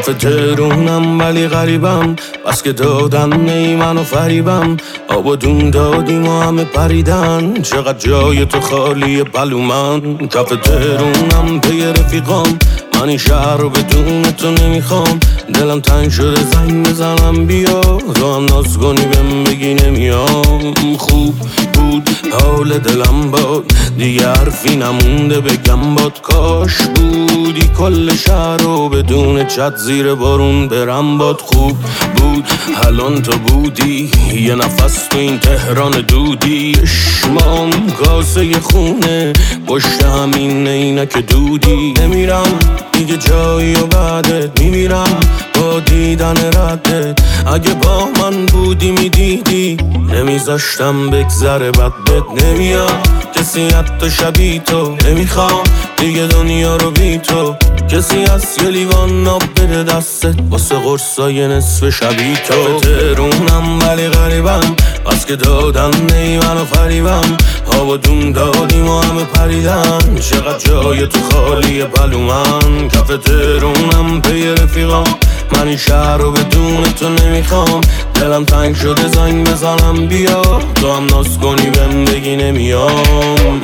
کف تهرونم ولی غریبم، بس که دادن نی منو فریبم. آب و دون دادیم و همه پریدن، چقدر جای تو خالیه بلومن. کف تهرونم پی رفیقام، من این شهر رو بدون تو نمیخوام. دلم تنگ شده زنگ بزنم بیا، تو هم ناز کنی بهم بگی نمیام. خوب بود حال دلم باد، دیگه حرفی نمونده بگم باد. کاش بودی کل شهر رو بدون چت زیر بارون برم باد. خوب بود الان تو بودی، یه نفس تو این تهران دودی. اشمام کاسه خونه پشت همین عینک دودی. نمیرم دیگه جایی و بعدت میمیرم با دیدن ردت. اگه با من بودی میدیدی نمیذاشتم بگذره بد بد. نمیاد کسی حتی شبیه تو، نمیخوام دیگه دنیا رو بی تو. کسی هست یه لیوان آب بده دستت واسه قرصای نصف شبیه تو. تهرونم ولی غریبم، بس که دادن نی منو فریبم. آب و دون دادیم و همه پریدن، چقدر جای تو خالیه بلومن. کف تهرونم پی رفیقام، من این شهر رو بدون تو نمیخوام. دلم تنگ شده زنگ بزنم بیا، تو هم ناز کنی بهم بگی نمیام.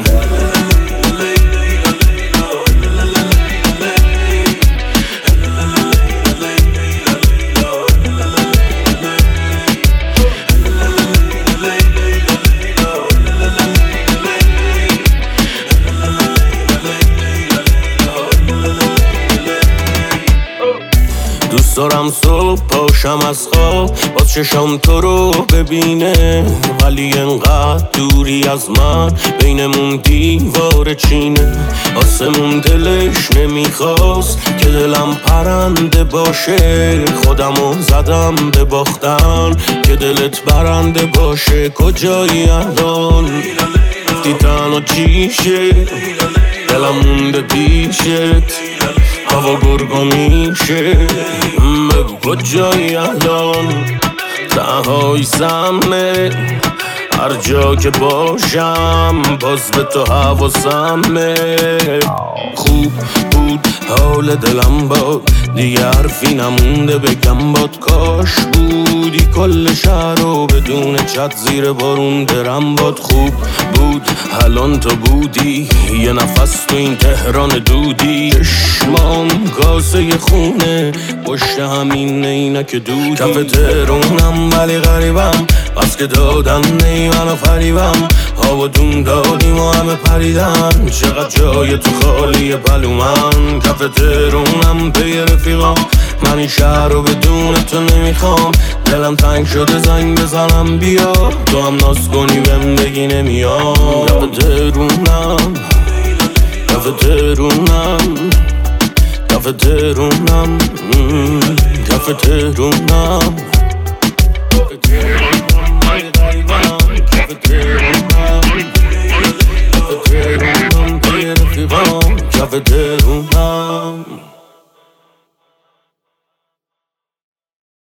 دوست دارم صبح پاشم از خواب با چشام تو رو ببینه، ولی انقدر دوری از من بینمون دیوار چینه. آسمون دلش نمیخواست که دلم پرنده باشه، خودمو زدم به باختن که دلت برنده باشه. کجایی الان گفتی تنها چیشه، دلم مونده پیشت هوا گرگو میشه. بگو کجایی الان تنهایی سمه، هر جا که باشم باز به تو حواسمه. خوب بود حال دلم باد، دیگه حرفی نمونده بگم باد. کاش بودی کل شهر رو بدون چت زیر بارون برم باد. خوب بود الان تو بودی، یه نفس تو این تهران دودی. چشمام کاسه خونه پشت همین عینک دودی. کف تهرونم ولی غریبم، بس که دادن نی منو فریبم. آب و دون دادیم و همه پریدن، چقدر جای تو خالیه بلومن. کف تهرونم پی رفیقام، من این شهر رو بدون تو نمیخوام. دلم تنگ شده زنگ بزنم بیا، تو هم ناز کنی بهم بگی نمیام. کف تهرونم، کف تهرونم، کف تهرونم، کف تهرونم.